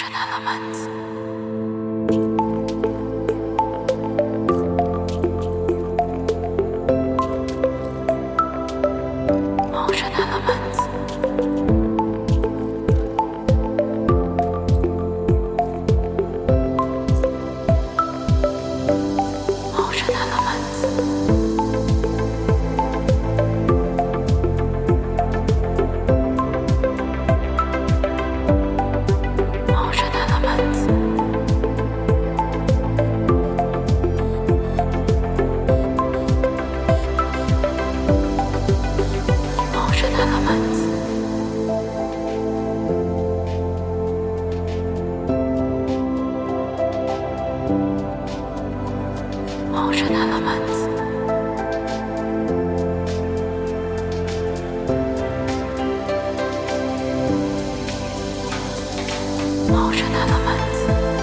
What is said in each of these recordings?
Elements. Motion elements. Motion elements. Motion elements. Motion elements. Motion elements. Motion elements.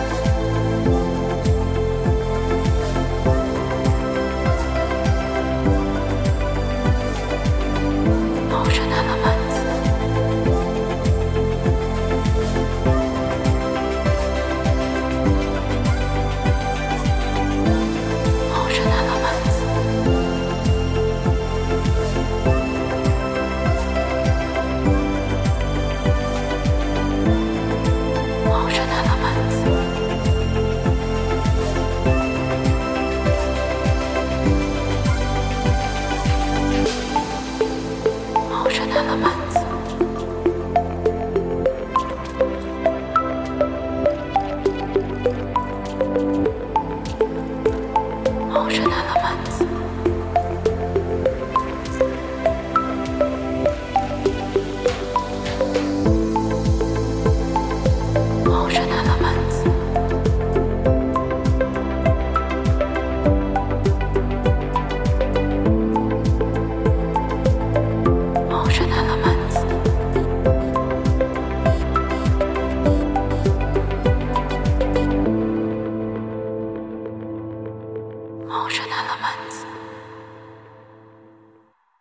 Motion elements. Motion elements. Motion elements. Motion elements. Motion elements. Motion elements. Motion elements. Motion elements.